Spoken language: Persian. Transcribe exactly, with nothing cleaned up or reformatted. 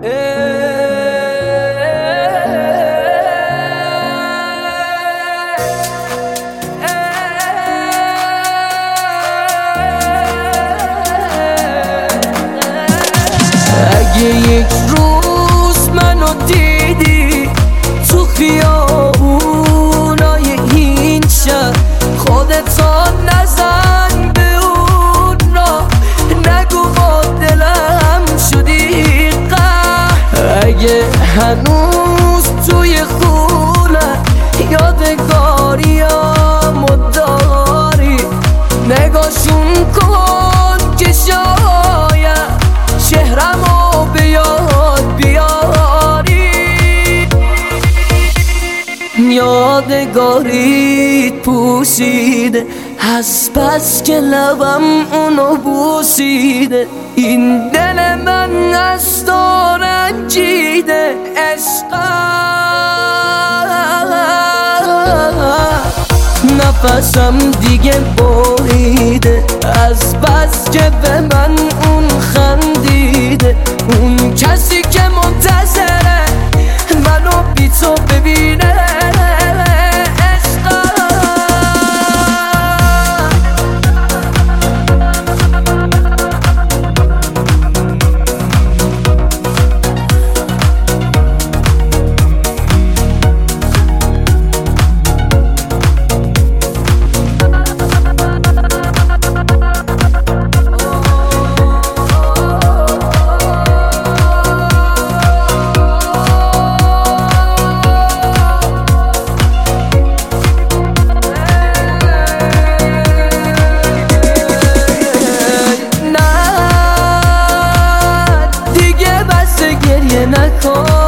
اگه یک روز منو دیدی تو خیابونای این شهر، خودتا نزن به اون راه، نگو با دلم شدی قهر. اگه هنوز توی خونه یادگاریامو داری، نگاشون کن که شاید چهرمو به یاد بیاری. یادگاریت پوسیده از بس که لبم اونو بوسیده، این دل من از تو رنجیده. عشقم نفسم دیگه بریده از بس که به من اون خندیده. اون کسی که منتظره منو بی تو ببینه. گریه نکن